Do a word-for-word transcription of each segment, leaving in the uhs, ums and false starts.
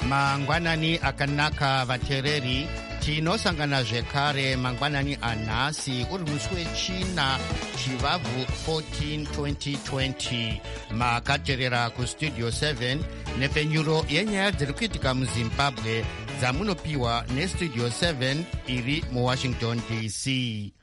mangwanani akanaka vateereri, tinosangana zvekare mangwanani anhasi uri musi wechina chivabvu fourteen twenty twenty. makateerera kustudio seven nepfenyuro yenyaya dziri kuitika muzimbabwe dzamunopiwa nestudio seven iri muwashington D C.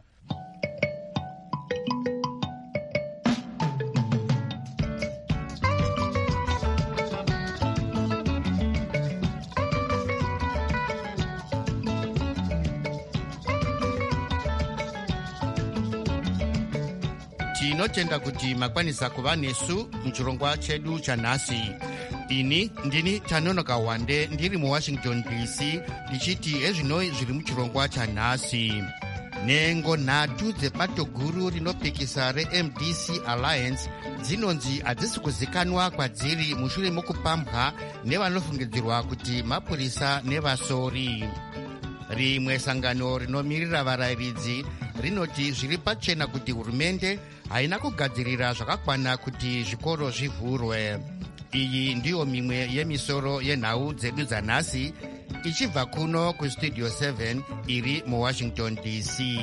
tinotenda kuti makwanisa kuva nesu muchirongwa chedu chanhasi. ini ndini Tanonoka Wande ndiri muwashington D C ndichiti ezvino zviri muchirongwa chanhasi. nhengo nhatu dzebato guru rinopikisa reM D C Alliance dzinonzi hadzisi kuzikanwa kwadziri mushure mokupambwa nevanofungidzirwa kuti mapurisa nevasori. rimwe sangano rinomirira varayiridzi rinoti zviri pachena kuti hurumende haina kugadzirira zvakakwana kuti zvikoro zvivhurwe. iyi ndiyo mimwe yemisoro yenhau dzedu dzanhasi ichibva kuno kustudio seven iri muwashington D C.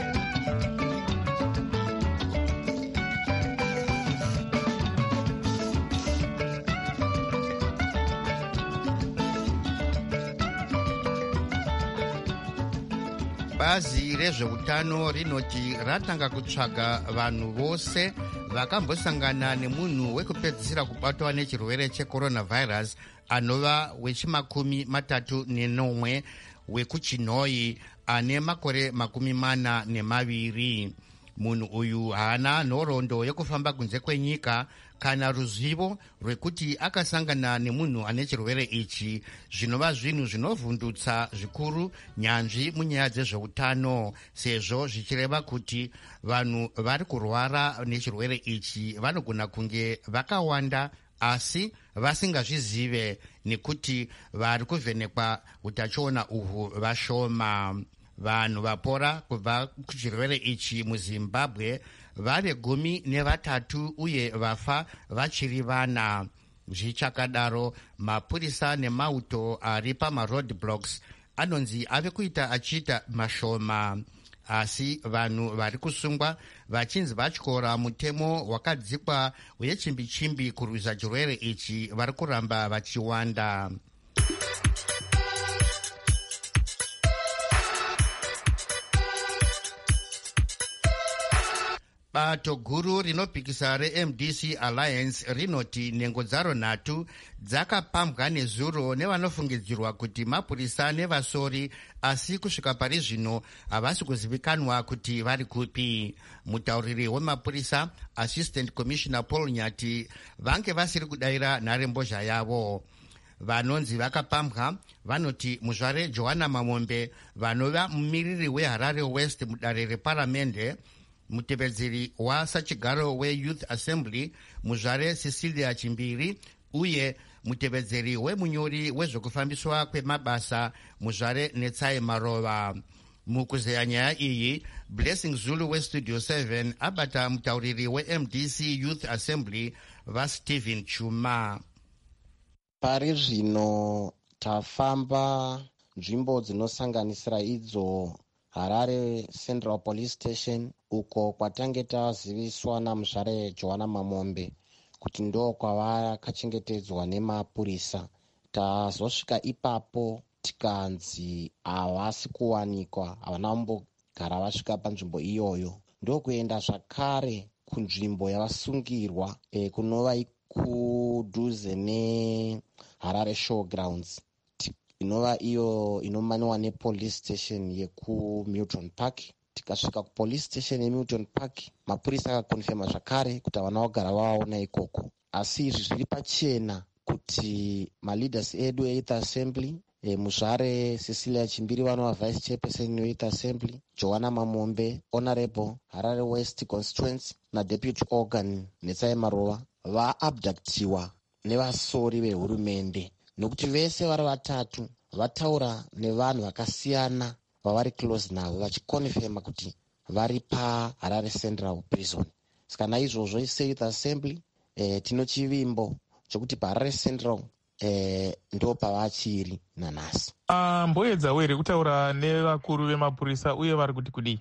bazi rezveutano rinoti ratanga kutsvaga vanhu vose vakambosangana nemunhu wekupedzisira kubatwa nechirwere checoronavirus anova wechimakumi matatu nenomwe wekuchinhoi ane makore makumi mana nemaviri. munhu uyu haana nhoroondo yekufamba kunze kwenyika kana ruzivo rwekuti akasangana nemunhu ane chirwere ichi, zvinova zvinhu zvinovhundutsa zvikuru nyanzvi munyaya dzezveutano, sezvo zvichireva kuti vanhu vari kurwara nechirwere ichi vanogona kunge vakawanda asi vasingazvizive, nekuti vari kuvhenekwa utachiona uhwu vashoma. vanhu vapora kubva kuchirwere ichi muzimbabwe vari gumi nevatatu uye vafa vachiri vana. zvichakadaro mapurisa nemauto ari pamaroad blocks anonzi ave kuita achiita mashoma, asi vanhu vari kusungwa vachinzi vatyora mutemo wakadzikwa wechimbi-chimbi kurwisa chirwere ichi vari kuramba vachiwanda. bato guru rinopikisa reM D C Alliance rinoti nhengo dzaro nhatu dzakapambwa nezuro nevanofungidzirwa kuti mapurisa nevasori, asi kusvika pari zvino havasi kuzivikanwa kuti vari kupi. mutauriri wemapurisa Assistant Commissioner Paul Nyati vange vasiri kudayira nharembozha yavo. vanonzi vakapambwa vanoti muzvare Johanna Mamombe vanova mumiriri weHarare West mudare reparamende, mutevedzeri wasachigaro weYouth Assembly muzvare Cecilia Chimbiri uye mutevedzeri wemunyori wezvekufambiswa kwemabasa muzvare Netsai Marova. mukuzeya nyaya iyi Blessing Zulu westudio seven abata mutauriri weM D C Youth Assembly vaStephen Chuma. pari zvino tafamba nzvimbo dzinosanganisira idzo Harare Central Police Station, uko kwatange taziviswa namuzvare Johanna Mamombe kuti ndo kwavakachengetedzwa nemapurisa. tazosvika ipapo tikanzi havasi kuwanikwa, havana kumbogara vasvika panzvimbo iyoyo. ndokuenda zvakare kunzvimbo yavasungirwa e, kunova kudhuze neHarare Showgrounds inova iyo inomaniwa nepolice station yekuMilton Park. tikasvika kupolice station yeMilton Park, mapurisa akakonfema zvakare kuti havana kugara vaona ikoko, asi izvi zviri pachena kuti maleaders edu eYouth Assembly e, muzvare Cecilia Chimbiri vanova vice chairperson weYouth Assembly, Johanna Mamombe honorable Harare West constituency nadeputy organ Netsai Marova vaabductiwa nevasori vehurumende, nokuti vese vari vatatu vataura nevanhu vakasiyana vavari close navo vachikonfema kuti vari paHarare Central Prison. saka naizvozvo seYouth Assembly e, tino chivimbo chokuti paHarare Central eh, ndo pavachiri nanhasi. Uh, mboedza were kutaura nevakuru vemapurisa uye vari kuti kudii?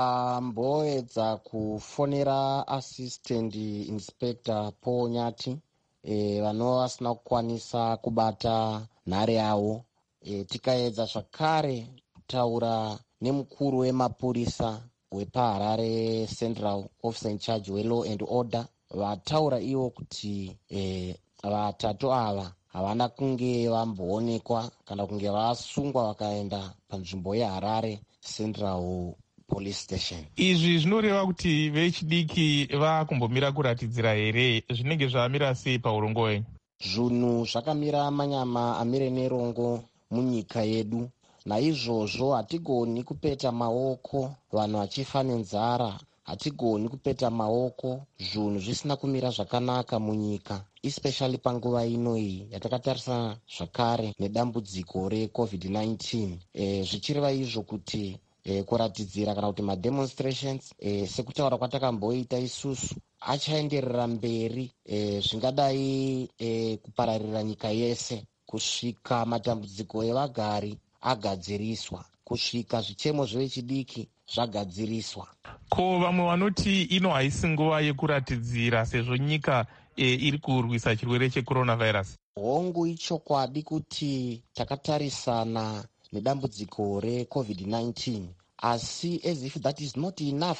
Tamboedza kufonera assistant inspector Paul Nyati e, vanova vasina kukwanisa kubata nhare yavo. E, tikaedza zvakare kutaura nemukuru wemapurisa wepaHarare Central Officer in Charge weLaw and Order, vataura ivo kuti e, vatatu ava havana kunge vamboonekwa kana kunge vasungwa vakaenda panzvimbo yeHarare Central Police Station. Izvi zvinoreva kuti vechidiki vakumbomira kuratidzira here? Zvinenge zvamira sei paurongo hwenyu? Zvinhu zvakamira manyama amire nerongo munyika yedu. Naizvozvo hatigoni kupeta maoko vanhu vachifa nenzara, hatigoni kupeta maoko zvinhu zvisina kumira zvakanaka munyika, especially panguva ino iyi yatakatarisana zvakare nedambudziko recovid nineteen. E, zvichireva izvo kuti e, kuratidzira kana kuti mademonstrations e, sekutaura kwatakamboita isusu achaenderera mberi e, zvingadai e, kupararira nyika yese kusvika matambudziko evagari agadziriswa, kusvika zvichemo zvevechidiki zvagadziriswa. Ko vamwe vanoti ino haisi nguva yekuratidzira sezvo nyika e, iri kurwisa chirwere checoronavirus? Hongu ichokwadi kuti takatarisana nedambudziko recovid nineteen, asi as if that is not enough,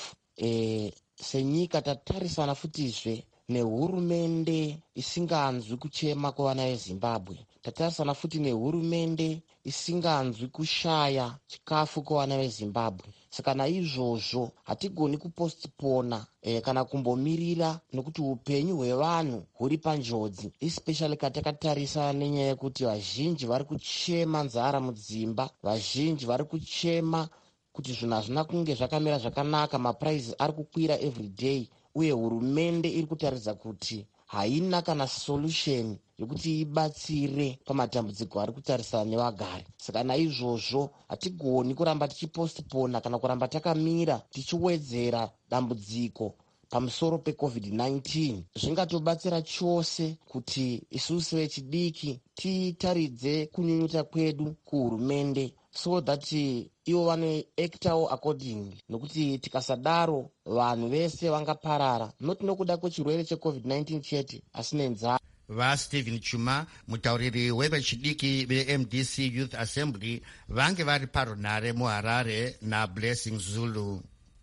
e, senyika tatarisana futizve nehurumende isinganzwi kuchema kwevana veZimbabwe, tatarisana futi nehurumende isinganzwi kushaya chikafu kwevana veZimbabwe. Saka naizvozvo hatigoni kupostpona eh, kana kumbomirira nekuti upenyu hwevanhu huri panjodzi, especially katakatarisa nenyaya yekuti vazhinji vari kuchema nzara mudzimba, vazhinji vari kuchema kuti zvinhu hazvina kunge zvakamira zvakanaka, mapuraizi ari kukwira every day, uye hurumende iri kutaridza kuti haina kana solution yokuti ibatsire pamatambudziko ari kutarisana nevagari. Saka naizvozvo hatigoni kuramba tichipostpona kana kuramba takamira tichiwedzera dambudziko pamusoro pecovid nineteen. Zvingatobatsira chose kuti isusu vechidiki titaridze kunyunyuta kwedu kuhurumende so that ivo vanoactawo accordingly, nokuti tikasadaro vanhu vese vangaparara, not nokuda kwechirwere checovid nineteen chete asi nenzara. VaStephen Chuma, mutauriri wevechidiki veM D C Youth Assembly, vange vari parunhare muHarare naBlessing Zulu.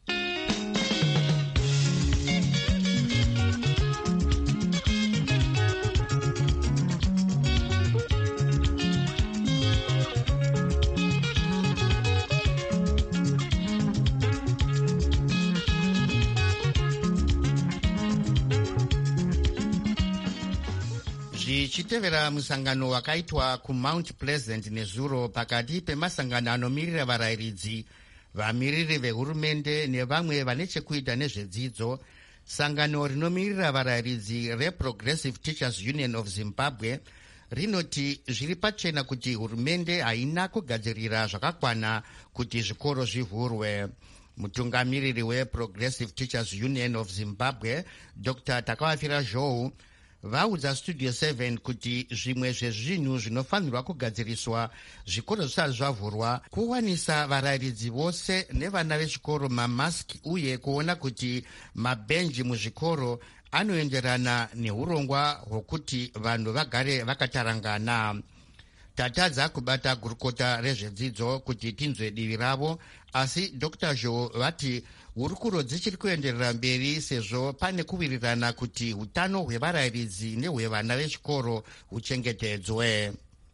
Zvichitevera musangano wakaitwa kuMount Pleasant nezuro pakati pemasangano anomirira varayiridzi, vamiriri vehurumende nevamwe vane chekuita nezvedzidzo, sangano rinomirira varayiridzi reProgressive Teachers Union of Zimbabwe rinoti zviri pachena kuti hurumende haina kugadzirira zvakakwana kuti zvikoro zvivhurwe. Mutungamiriri weProgressive Teachers Union of Zimbabwe Doctor Takawafira Zhou vaudza Studio seven kuti zvimwe zvezvinhu zvinofanirwa kugadziriswa zvikoro zvisati zvavhurwa kuwanisa varayiridzi vose nevana vechikoro mamaski uye kuona kuti mabhenji muzvikoro anoenderana neurongwa hwokuti vanhu vagare vakatarangana. Tatadza kubata gurukota rezvedzidzo kuti tinzwe divi ravo, asi Doctor Zhou vati hurukuro dzichiri kuenderera mberi sezvo pane kuwirirana kuti hutano hwevarayiridzi nehwevana vechikoro huchengetedzwe.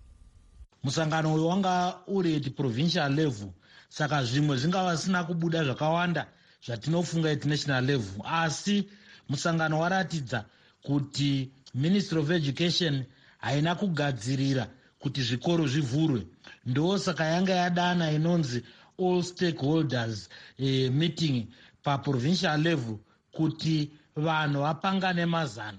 Musangano uyu wanga uri at provincial level, saka zvimwe zvingava zvisina kubuda zvakawanda zvatinofunga at national level, asi musangano waratidza kuti Ministry of Education haina kugadzirira kuti zvikoro zvivhurwe. Ndo saka yanga yadana inonzi all stakeholders eh, meeting pa provincial level kuti vanhu vapangane mazano.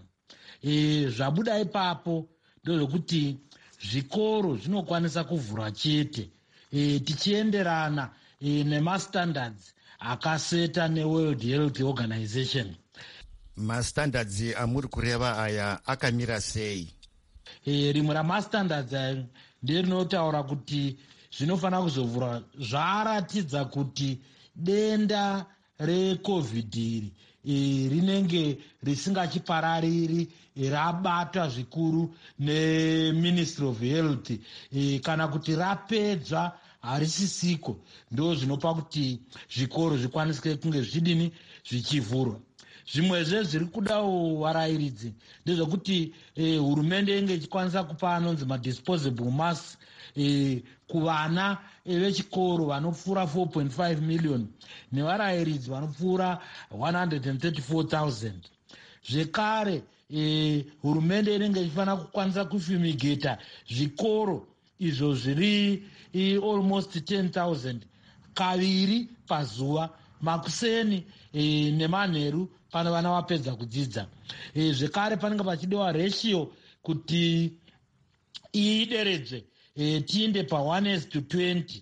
E, zvabuda ipapo ndozvokuti zvikoro zvinokwanisa kuvhurwa chete e, tichienderana e, nemastandards akaseta neWorld Health Organization. Mastandards amuri kureva aya akamira sei? e, rimwe ramastandards nderinotaura kuti zvinofanira kuzovhurwa. Zvaratidza kuti denda recovid iri e, rinenge risingachiparariri e, rabatwa zvikuru neministry of health e, kana kuti rapedzwa harisisiko, ndo zvinopa kuti zvikoro zvikwanisike kunge zvidini zvichivhurwa. Zvimwezve zviri kudawo varayiridzi ndezvekuti eh, hurumende inge ichikwanisa kupa anonzi madisposable masks eh, kuvana eh, vechikoro vanopfuura four point five million nevarayiridzi vanopfuura one hundred thirty-four thousand. Zvekare eh, hurumende inenge ichifanira kukwanisa kufumigeta zvikoro izvo zviri eh, almost ten thousand kaviri pazuva, makuseni eh, nemanheru pano vana vapedza kudzidza. E, zvekare panenge pachidiwa ratio kuti ideredzwe e, tiinde pa one is to twenty.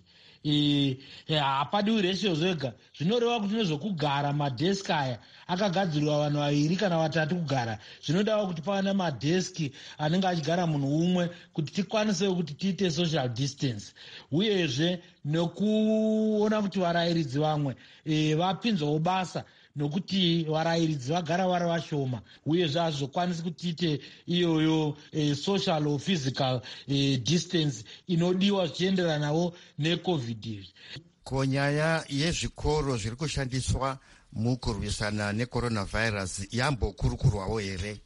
Hapadiwi ratio zvega, zvinoreva kuti nezvokugara madeski aya akagadzirwa vanhu vaviri kana vatatu kugara, zvinodawo kuti pava nemadeski anenge achigara munhu umwe kuti tikwanise kuti tiite social distance, uyezve nekuona kuti varayiridzi vamwe e, vapinzwawo basa nokuti varayiridzi vagara vari vashoma, uyezve hazvizokwanisi kuti tiite iyoyo e, social or physical e, distance inodiwa zvichienderanawo necovid. Ko nyaya yezvikoro zviri kushandiswa mukurwisana necoronavirus yambokurukurwawo here?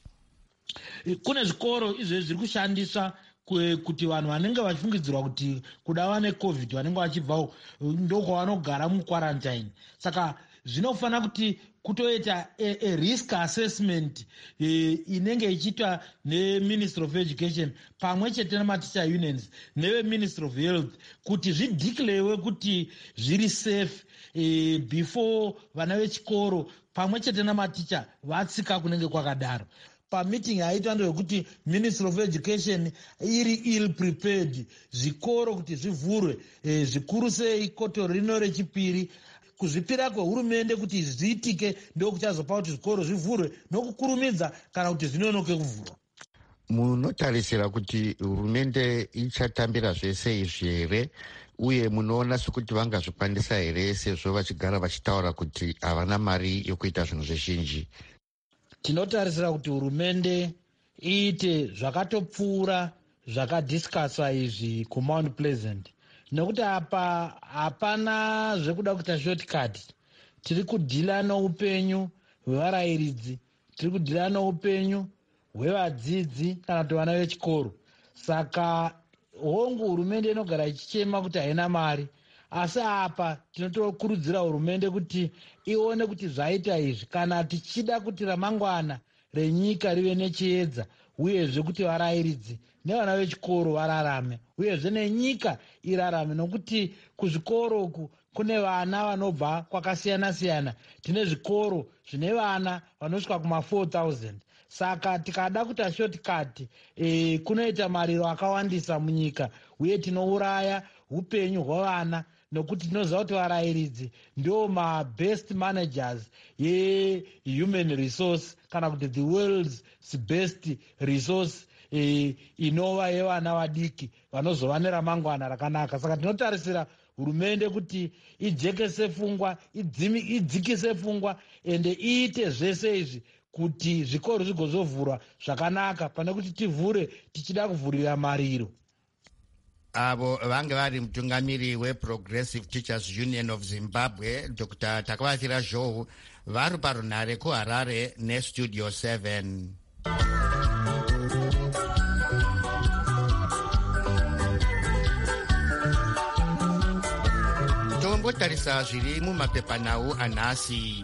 Kune zvikoro izvo zviri kushandiswa kuti vanhu vanenge vachifungidzirwa kuti kudava necovid vanenge vachibvawo ndokwavanogara muquarantine. Saka zvinofanira kuti kutoita a, a risk assessment e, inenge ichiitwa neministry of education pamwe chete nematicha unions neveministry of health kuti zvideclarewe kuti zviri safe e, before vana vechikoro pamwe chete nematicha vatsika kunenge kwakadaro. Pameeting yaitwa ndeyekuti ministry of education iri ill prepared zvikoro kuti zvivhurwe e, zvikuru sei koto rino rechipiri. Kuzvipira kwehurumende kuti zviitike ndiko kuchazopa kuti zvikoro zvivhurwe nokukurumidza kana kuti zvinonoke kuvhurwa. Munotarisira kuti hurumende ichatambira zvese izvi here, uye munoona sekuti vangazvikwanisa here sezvo vachigara vachitaura kuti havana mari yokuita zvinhu zvizhinji? Tinotarisira kuti hurumende iite zvakatopfuura zvakadhiskaswa izvi kuMount Pleasant, nekuti apa hapana zvekuda kuita shortcut. Tiri kudhila noupenyu hwevarayiridzi, tiri kudhila noupenyu hwevadzidzi kana kuti vana vechikoro. Saka hongu hurumende inogara ichichema kuti haina mari, asi apa tinotokurudzira hurumende kuti ione kuti zvaita izvi kana tichida kuti ramangwana renyika rive nechiedza, uyezve kuti varayiridzi nevana vechikoro vararame, uyezve nenyika irarame, nokuti kuzvikoro uku kune vana vanobva kwakasiyana-siyana. Tine zvikoro zvine vana vanosvika kuma four thousand. Saka tikada kuita shortcut e, kunoita mariro akawandisa munyika, uye tinouraya upenyu hwevana, nokuti tinoziva kuti varayiridzi ndio mabest managers yehuman resource kana kuti the world's best resource e, inova yevana vadiki vanozova neramangwana rakanaka. Saka tinotarisira hurumende kuti ijekese pfungwa, idzikise pfungwa ende iite zvese izvi kuti zvikoro zvigozovhurwa zvakanaka pane kuti tivhure tichida kuvhurira mariro. Avo vange vari mutungamiri weProgressive Teachers Union of Zimbabwe, Doctor Takavathira Zhou, vari parunhare kuHarare neStudio seven. Tombotarisa zviri mumapepanhau anhasi.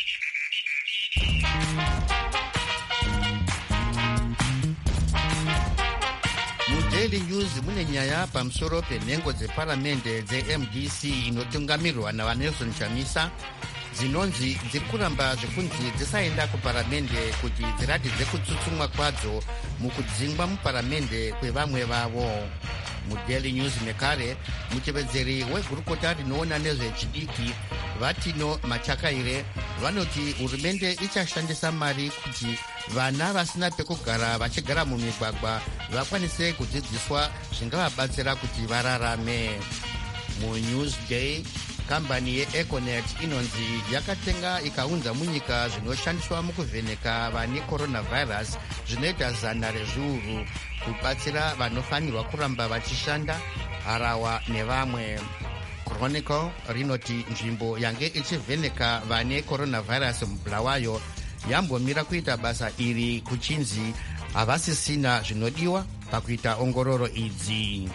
Daily News mune nyaya pamusoro penhengo dzeparamende dze-M D C inotungamirwa naVanelson Chamisa dzinonzi dziri kuramba zvekunzi dzisaenda kuparamende kuti dziratidze kutsutsumwa kwadzo mukudzingwa muparamende kwevamwe vavo. MuDaily News nekare mutevedzeri wegurukota rinoona nezvechidiki Vatino Machakaire vanoti hurumende ichashandisa mari kuti vana vasina pekugara vachigara mumigwagwa vakwanise kudzidziswa zvingavabatsira kuti vararame. MuNewsDay, kambani yeEconet inonzi yakatenga ikaunza munyika zvinoshandiswa mukuvheneka vane coronavirus zvinoita zana rezviuru kubatsira vanofanirwa kuramba vachishanda, harawa nevamwe. Chronicle rinoti nzvimbo yange ichivheneka vane coronavirus mubulawayo yambomira kuita basa iri kuchinzi havasisina zvinodiwa pakuita ongororo idzi.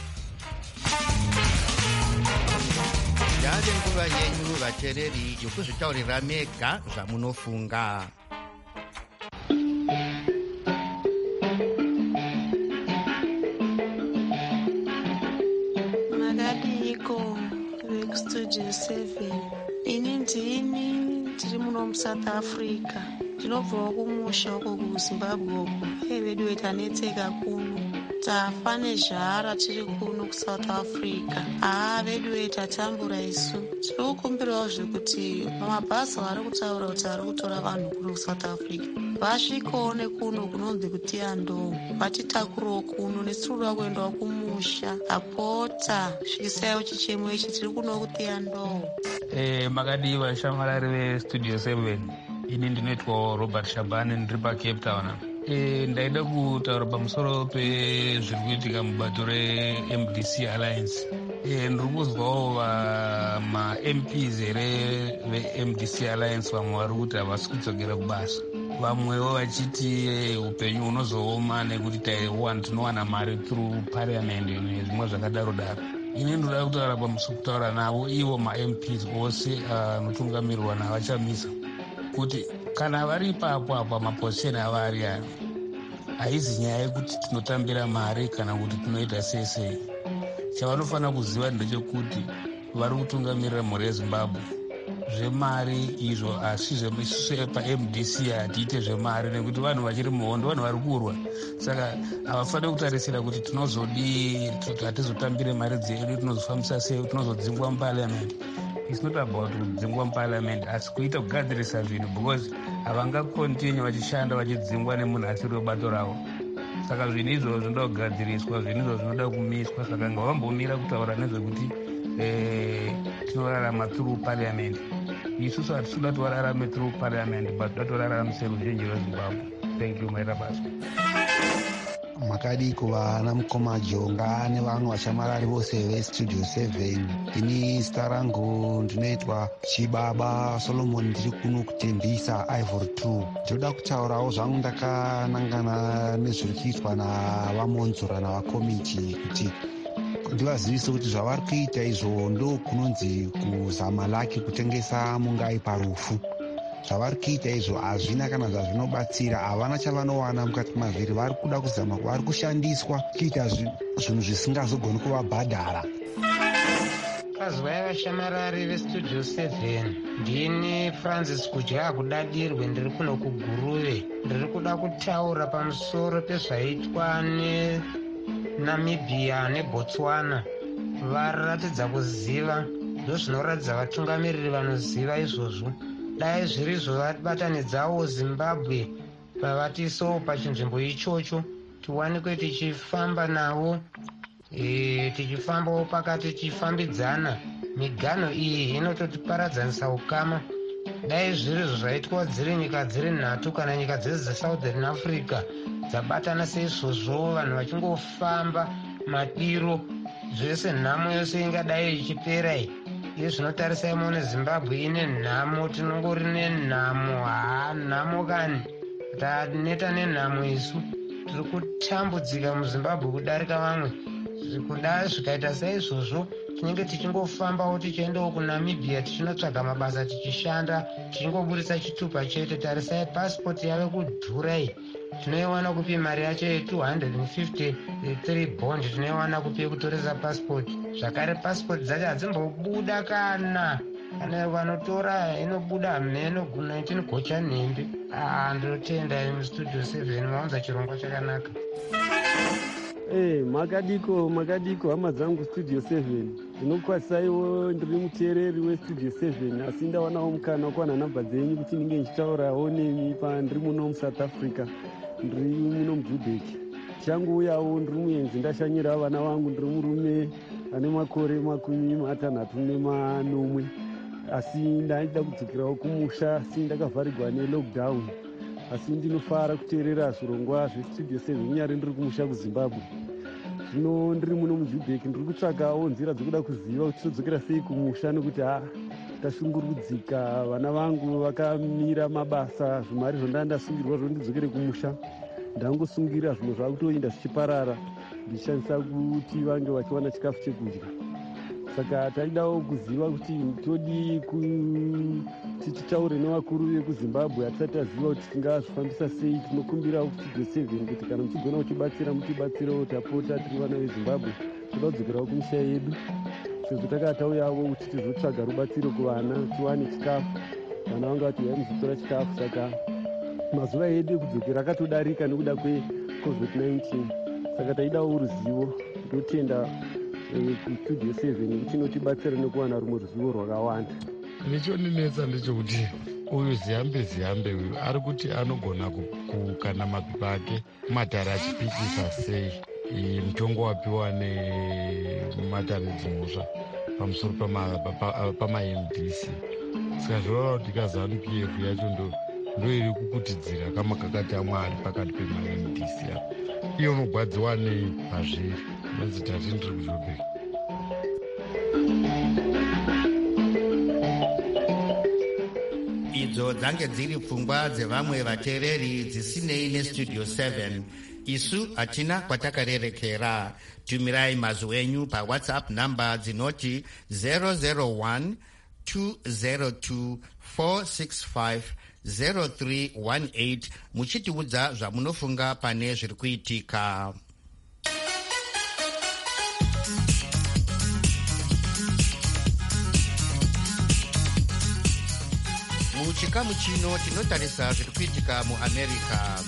Yave nguva yenyu vateereri yokuzvitaurira mega zvamunofunga. Makadiko vekustudio seven. Ini ndini ndiri muno muSouth Africa. Ndinobvawo kumusha uko kuZimbabwe uko. Vedu vetanetseka kuno. Tafa nezhara tiri kuno kuSouth Africa. Haa vedu vetatambura isu. Tiri kukumbirawo zvekuti mabhazi vari kutaura kuti ari kutora vanhu kuno kuSouth Africa vasvikawo nekuno kunonzi kuti Andoo, vatitakurewo kuno nesirura kuendawo kumusha. Apota svikisaiwo chichemo ichi, tiri kuno kuti Andoo. Eh, makadiwa shamwari vestudio seven. Ini ndinoitwa Robert Shabane, ndiri paCape Town. E, ndaida kutaura pamusoro pezviri kuitika mubato reM D C Alliance. E, ndiri kuzwawo ma-M Ps here veM D C Alliance vamwe vari kuti havasi kudzokera kubasa, vamwewo vachiti upenyu hunozooma nekuti taiwana tinowana mari through parliament nezvimwe zvakadaro daro. Ini ndoda kutaura pamusoro kutaura navo ivo ma-M Ps ose anotungamirirwa uh, navachamisa kuti kana vari ipapo apa mapozisheni avari aya haizi nyaya yekuti tinotambira mari kana kuti tinoita sei sei. Chavanofanira kuziva ndechekuti vari kutungamirira mhuri yeZimbabwe. Zvemari izvo asi zvemisusu paM D C hatiite zvemari nekuti vanhu vachiri muhondo, vanhu vari kurwa. Saka havafaniri kutarisira kuti tinozodii, hatizotambire mari dzedu, tinozofambisa sei, tinozodzingwa muparliament. It's not about kudzingwa muparliament, asi kuita kugadzirisa zvinhu because havangakontinyu vachishanda vachidzingwa nemunhu asiri webato ravo. Saka zvinhu izvo zvinoda kugadziriswa, zvinhu izvo zvinoda kumiswa. Saka ngavambomira kutaura nezvekuti eh, tinorarama through parliament. Isusu hatitoda tiwararame through parliament, but toda toraramise ruzhinji rweZimbabwe. Thank you, Mairabasa. Makadiko vana mukoma Jonga nevamwe vashamarari vose vestudio seven. Ini zita rangu ndinoitwa Chibaba Solomon, ndiri kuno kutembisa Ivory two. Ndinoda kutaurawo zvangu ndakanangana nezviri kuitwa navamonzora navakomiti kuti ndivazivise kuti zvavari kuita izvo ndo kunonzi kuzama laki kutengesa mungai parufu. Zvavari kuita izvo hazvina kana zvazvinobatsira, havana chavanowana mukati mavhiri. Vari kuda kuzama, vari kushandiswa kuita zvinhu zvisingazogoni kuvabhadhara. Kazwai vashamarari vestudio seven. Ndini Francis Kudya kudadirwe, ndiri kuno kuGuruve. Ndiri kuda kutaura pamusoro pezvaitwa neNamibia neBotswana. Varatidza kuziva, ndozvinoratidza vatungamiriri vanoziva izvozvo. Dai zvirizvo vabatanidzawo Zimbabwe pavatiso pachinzvimbo ichocho, tiwanikwe tichifamba navo, e, tichifambawo pakati tichifambidzana. Migano iyi inototiparadzanisa ukama. Dai zvirizvo zvaitwa dziri nyika dziri nhatu kana nyika dzese dzeSouthern Africa dzabatana seizvozvo, vanhu vachingofamba madiro, zvese nhamo yose ingadai ichipera iyi. Izvi zvinotarisai muone Zimbabwe ine nhamo, tinongori nenhamo. Haa, nhamo kani, taneta nenhamo isu. Tiri kutambudzika muZimbabwe kudarika vamwe. Kudai zvikaita saizvozvo, tinenge tichingofambawo tichiendawo kuNamibia tichinotsvaga mabasa tichishanda, tichingoburitsa chitupa chete. Tarisai pasipoti yave kudhura iyi. Tinoiwana kupi mari yacho ye two hundred fifty-three bond, tinoiwana kupi kutoresa pasipoti. Zvakare pasipoti dzacho hadzimbobuda kana kana vanotora inobuda mheno nineteen gocha nhembe. Ah, ndinotenda mustudio seven maunza chirongwa chakanaka. Eh, makadiko makadiko hama dzangu studio seven. Ndinokwasaiwo ndiri muteereri westudio seven, asi ndawanawo mukana wekuwana nhamba dzenyu kuti ndinge ndichitaurawo nemi pandiri muno muSouth Africa, ndiri muno muJubek. tichangouyawo ndiri muenzi ndashanyira vana vangu, ndiri murume ane makore makumi matanhatu nemanomwe, asi ndaida kudzokerawo kumusha asi ndakavharirwa nelockdown, asi ndinofara kuteerera zvirongwa zvestudio seven nyari ndiri kumusha kuzimbabwe. Zvino ndiri muno muJubek ndiri kutsvakawo nzira dzekuda kuziva kuti todzokera sei kumusha, nekuti ha tashungurudzika, vana vangu vakamira mabasa, zvimari zvondaa ndasungirwa zvo ndidzokere kumusha ndangosungira zvimwe zvakutoinda zvichiparara ndichishandisa kuti vange vachiwana chikafu chekudya. Saka taidawo kuziva kuti todi kuti titaure nevakuru vekuzimbabwe hatisati taziva kuti tingazvifambisa sei. Tinokumbira kustudio seven kuti kana muchigona kutibatsira mutibatsirewo, tapota tiri vana vezimbabwe toda kudzokerawo kumusha yedu, sezvo takatauyawo kuti tizotsvaga rubatsiro kuvana tiwane chikafu. Vana vanga vati vai muzotora chikafu, saka mazuva edu ekudzokera akatodarika nekuda kwecovid nineteen. Saka taidawo ruzivo, totenda kustudio seven kuti inotibatsira nekuwana rumwe ruzivo rwakawanda. Nechondinetsa ndechekuti uyu ziyambe ziyambe uyu ari kuti anogona kukana mapepa ake matare achipikisa sei mutongo wapiwa nematare dzimusva pamusoro pama-M D C. Saka zvorora kuti kaZANU-P F yacho ndoiri kukutidzira kamakakati amwe ari pakati pema-M D C apo. Iyo unogwadziwa nei pazviri nonzi tati ndiri kuJobek. Idzo dzange dziri pfungwa dzevamwe vateereri dzisinei nestudio seven. Isu hatina kwatakarerekera. Tumirai mazwi enyu pawhatsapp namba dzinoti zero zero one two zero two four six five zero three one eight muchitiudza zvamunofunga pane zviri kuitika. Muchikamu chino tinotarisa zviri kuitika muAmerica.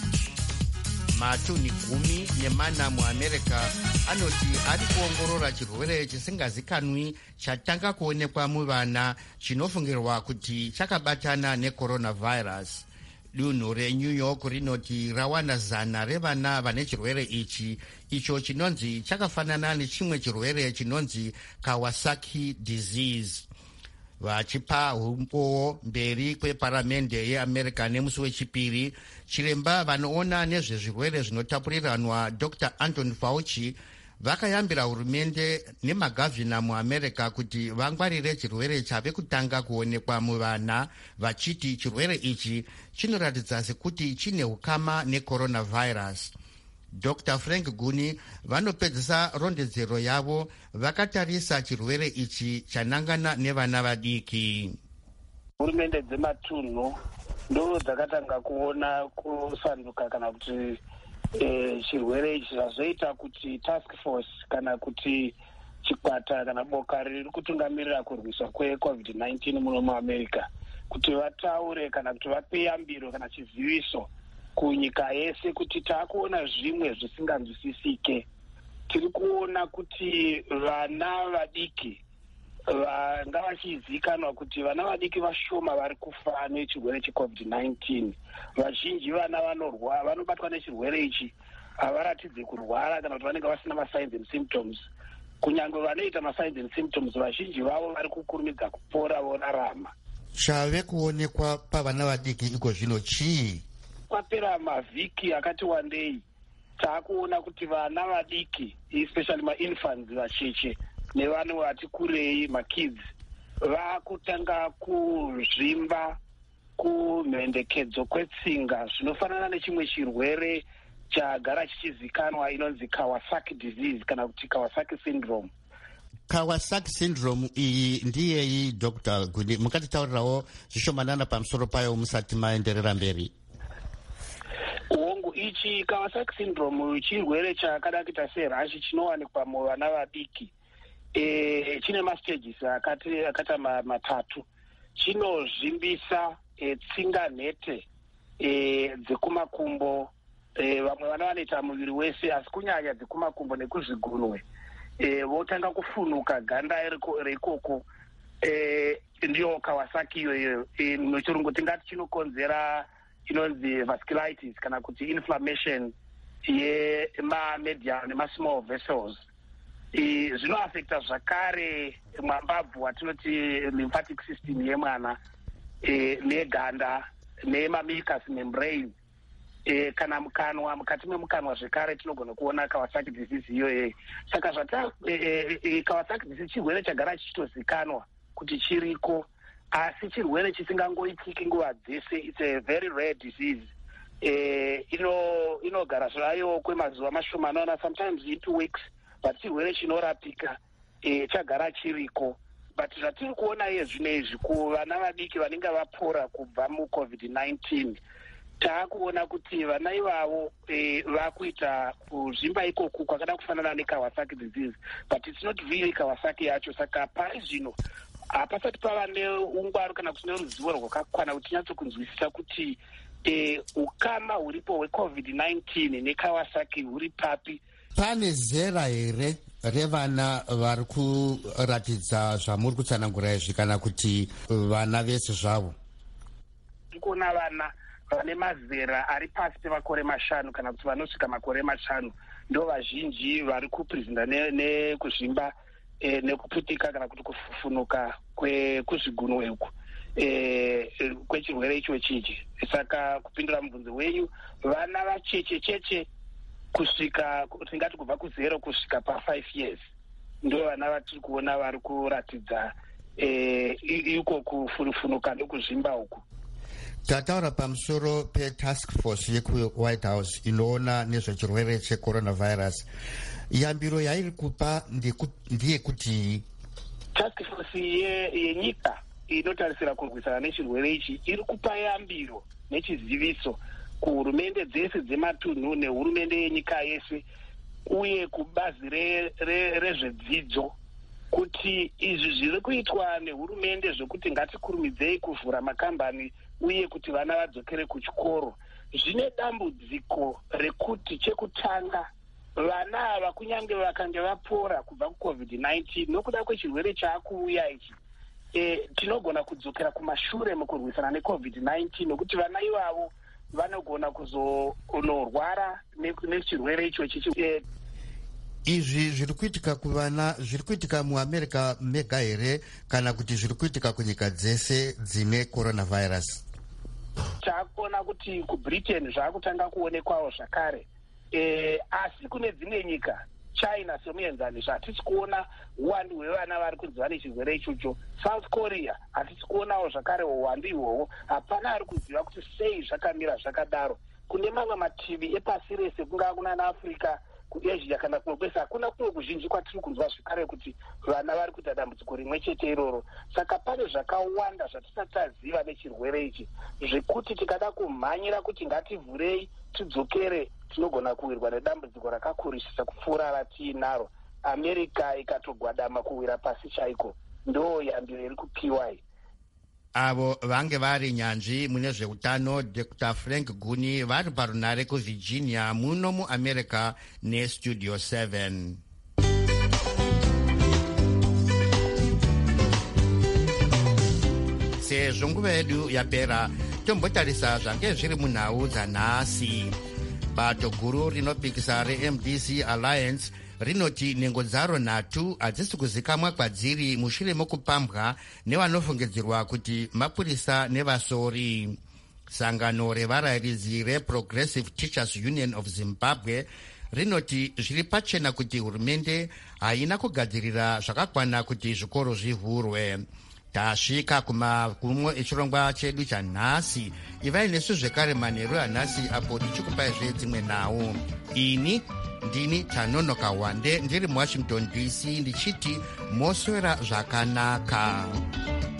Matuni gumi nemana muAmerica anoti ari kuongorora chirwere chisingazikanwi chatanga kuonekwa muvana chinofungirwa kuti chakabatana necoronavirus. Dunhu reNew York rinoti rawana zana revana vane chirwere ichi, icho chinonzi chakafanana nechimwe chirwere chinonzi Kawasaki disease. Vachipa umbowo mberi kweparamende yeAmerica nemusi wechipiri, chiremba vanoona nezvezvirwere zvinotapuriranwa Doctor Anthony Fauci vakayambira hurumende nemagavhina muAmerica kuti vangwarire chirwere chave kutanga kuonekwa muvana, vachiti chirwere ichi chinoratidza sekuti chine ukama necoronavirus. Doctor Frank Guni vanopedzisa rondedzero yavo vakatarisa chirwere ichi chanangana nevana vadiki. Hurumende dzematunhu ndo dzakatanga kuona kusanduka kana kuti e, chirwere ichi zvazoita kuti task force kana kuti chikwata kana boka riri kutungamirira kurwiswa kwecovid nineteen muno muAmerica kuti vataure kana kuti vape yambiro kana chiziviso kunyika yese kuti taakuona zvimwe zvisinganzwisisike. Tiri kuona kuti vana vadiki vanga vachizikanwa kuti vana vadiki vashoma vari kufa nechirwere checovid nineteen. Vazhinji vana vanorwa vanobatwa nechirwere ichi havaratidzi kurwara kana kuti vanenge vasina masigns and symptoms. Kunyange vanoita masigns and symptoms vazhinji vavo vari kukurumidza kupora vorarama. Chave kuonekwa pavana vadiki iko zvino chii? Kwapera mavhiki akati wandei taakuona kuti vana vadiki especially ma-infants vacheche nevanhu vati kurei makids vaakutanga kuzvimba kumhendekedzo kwetsinga zvinofanana nechimwe chirwere chagara chichizikanwa inonzi Kawasaki disease kana kuti Kawasaki syndrome. Kawasaki syndrome iyi ndiyei Doctor Guni? Mukatitaurirawo zvishomanana pamusoro payo musati maenderera mberi. Uongo ichi Kawasaki syndrome chirwere chakada kuita serashi chinowanikwa muvana vadiki. E, chine mastages akati akata matatu. Chinozvimbisa e, tsinga nhete e, dzekumakumbo, e, vamwe vana vanoita muviri wese asi kunyanya dzekumakumbo nekuzvigunwe. E, votanga kufunuka ganda reikoko. E, ndiyo Kawasaki iyoyo. E, muchirungu tingati chinokonzera inonzi vasculitis kana kuti inflammation yemamedium nemasmall vessels. Zvinoaffecta zvakare mwambabvu watinoti lymphatic system yemwana neganda nemamicus membrane. E, kana mukanwa mukati memukanwa zvekare tinogona kuona Kawasaki disease iyoyo. Saka zvata e, e, Kawasaki disease chirwere chagara chichitozikanwa kuti chiriko, asi chirwere chisingangoitiki nguva dzese. It's a very rare disease. E, ino inogara zvayo kwemazuva mashomana, sometimes in two weeks, but chirwere chinorapika e, chagara chiriko. But zvatiri kuona iye zvino izvi kuvana vadiki vanenge vapora kubva mucovid nineteen, taakuona kuti vana ivavo e, vakuita kuzvimba ikoku kwakada kufanana neKawasaki disease, but it's not really Kawasaki yacho. Saka pari zvino hapasati pava neungwaru kana kuti neruzivo rwakakwana kuti tinyatsokunzwisisa kuti e, ukama huripo hwecovid nineteen neKawasaki huri papi. Pane zera here revana vari kuratidza zvamuri kutsanangura izvi kana kuti vana vese zvavo? Tikuona vana vane mazera ari pasi pemakore mashanu kana kuti vanosvika makore mashanu ndo vazhinji vari kuprezenta nekuzvimba e, nekuputika kana kuti kufufunuka kuzvigunwe uku e, kwechirwere ichochi ichi. Saka kupindura mubvunzo wenyu, vana vacheche cheche kusvika tingati kubva kuzero kusvika pafive years ndo vana vatiri kuona vari kuratidza e, iko kufufunuka nekuzvimba uku. Tataura pamusoro petask force yekuWhite House inoona nezvechirwere checoronavirus. Yambiro yairi kupa ndeyekuti task force yenyika inotarisira kurwisana nechirwere ichi iri kupa yambiro nechiziviso kuhurumende dzese dzematunhu nehurumende yenyika yese uye kubazi rezvedzidzo re, kuti izvi zviri kuitwa nehurumende zvekuti ngatikurumidzei kuvhura makambani uye kuti vana vadzokere kuchikoro zvine dambudziko rekuti chekutanga vana ava kunyange vakange vapora kubva kucovid nineteen nokuda kwechirwere chaakuuya ichi e, tinogona kudzokera kumashure mukurwisana necovid nineteen nokuti vana ivavo vanogona kuzonorwara nechirwere ichochi. E, izvi zviri kuitika kuvana zviri kuitika muAmerica mega here kana kuti zviri kuitika kunyika dzese dzine coronavirus? Takuona kuti kuBritain zvakutanga kuonekwawo zvakare e, asi kune dzimwe nyika, China semuenzani, zvatisi kuona uwandu hwevana vari kuziva nechirwere ichocho. South Korea hatisi kuonawo zvakare uwandu ihwohwo. Hapana ari kuziva kuti sei zvakamira zvakadaro. Kune mamwe mativi epasi rese, kungaa kuna naAfrica, kuAsia kana kumwe kwese, hakuna kumwe kuzhinji kwatiri kunzwa zvakare kuti vana vari kuita dambudziko rimwe chete iroro. Saka pane zvakawanda zvatisati taziva nechirwere ichi zvekuti tikada kumhanyira kuti ngativhurei tidzokere tinogona kuwirwa nedambudziko rakakurisisa kupfuura ratiinaro. America ikatogwadama kuwira pasi chaiko. Ndo yambiro iri kupiwa iyi. Avo vange vari nyanzvi mune zveutano Doctor Frank Guni vari parunare kuVirginia muno muAmerica neStudio seven. Sezvo nguva yedu yapera, tombotarisa zvange zviri munhau dzanhasi. Bato guru rinopikisa reM D C Alliance rinoti nhengo dzaro nhatu hadzisi kuzikamwa kwadziri mushure mokupambwa nevanofungidzirwa kuti mapurisa nevasori. Sangano revarairidzi reProgressive Teachers Union of Zimbabwe rinoti zviri pachena kuti hurumende haina kugadzirira zvakakwana kuti zvikoro zvivhurwe. Tasvika kumagumo echirongwa chedu chanhasi. Ivai nesu zvekare manheru anhasi apo tichikupai zvedzimwe nhau. Ini ndini Tanonoka Wande ndiri muWashington D C ndichiti moswera zvakanaka.